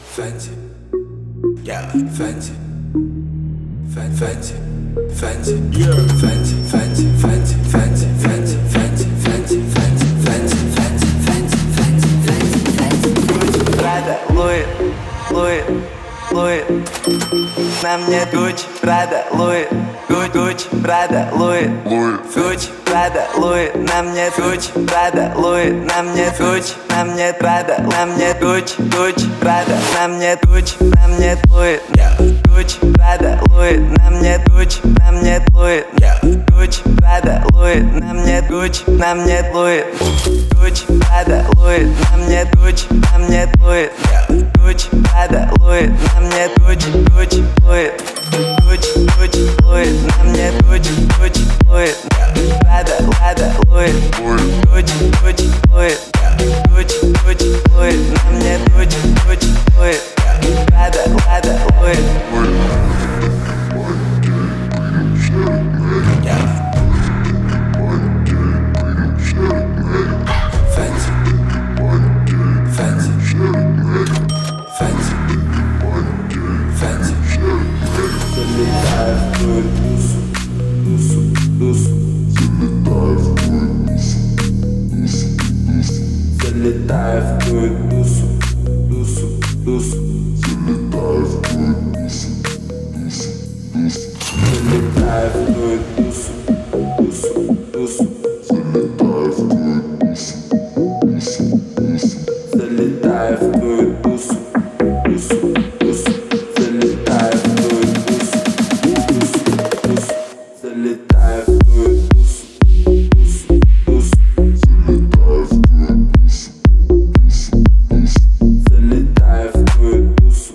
Fancy, yeah, fancy, fancy, fancy, yeah, fancy, fancy, fancy, fancy, fancy, fancy, fancy, fancy, fancy, fancy, fancy, fancy, fancy, fancy. Prada, Louis, Louis, Louis. На мне Gucci, Prada, Louis, Gucci, Prada, Louis, Gucci, Prada, Louis. На мне Gucci, Prada, Louis. На мне Gucci, на мне Prada, на мне Gucci, Prada. На мне Gucci, на мне Louis, Gucci, Prada, Louis. На мне Gucci, на мне Louis, Gucci, Prada, Louis. На мне Gucci, на мне Louis, Gucci, Prada, Louis. На мне Gucci, на мне Louis, Gucci, Prada, Louis. На мне Gucci, Louis, Gucci, Louis. На мне Gucci, Louis. Prada, Louis, Gucci, Louis. Gucci, Louis. На мне Gucci, Louis. Prada, Louis. Fancy, fancy, fancy, fancy. Залетаю в твою душу. Залетаю в твою душу. Залетаю в твою душу. Залетаю в твою душу. Залетаю в твою душу. Залетаю в твою душу. Залетаю в твою душу.